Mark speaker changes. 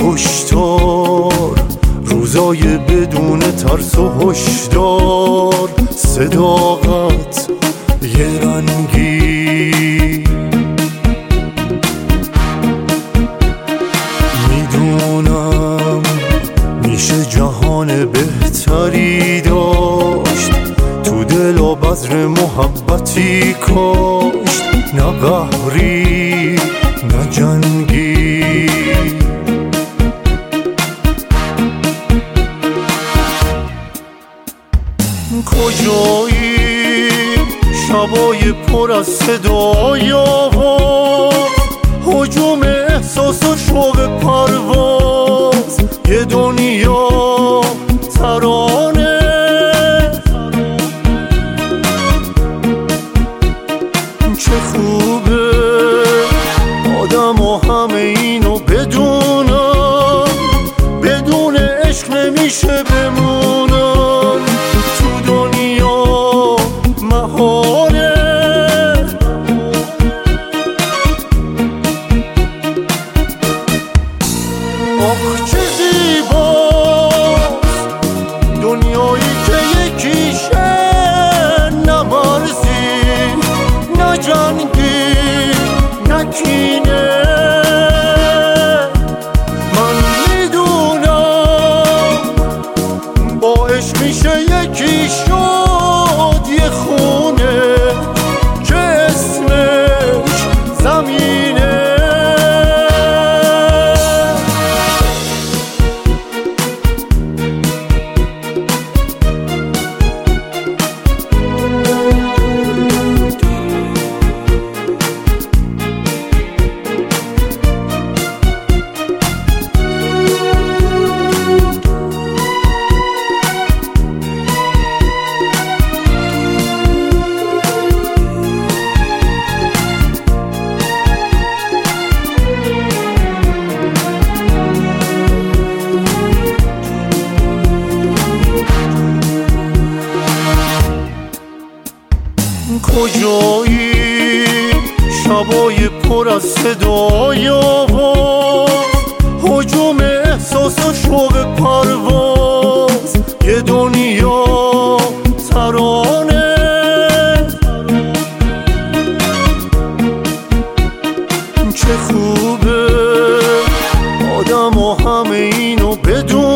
Speaker 1: کشتار، روزای بدون ترس و هشدار، صداقت یه رنگی. میدونم میشه جهان بهتری داشت، تو دل و بذر محبتی کاشت، نه قهری نه جنگی. کجایی شبای پر از صدای آواز، هجوم احساس و شوق پرواز، یه دنیا ترانه. چه خوبه آدم و همه اینو بدونم، بدون عشق نمیشه بمونم تو دنیا مهانه. آخ چه زیباست دنیایی که یکیشه، نه مرزی نه جنگی نه کینه. من میدونم با عشق میشه یکی شد، یه خونه که اسمش زمینه. کجایی شبای پر از صدای آواز، هجوم احساس و شوق پرواز، یه دنیا ترانه. چه خوبه آدم و همه اینو بدون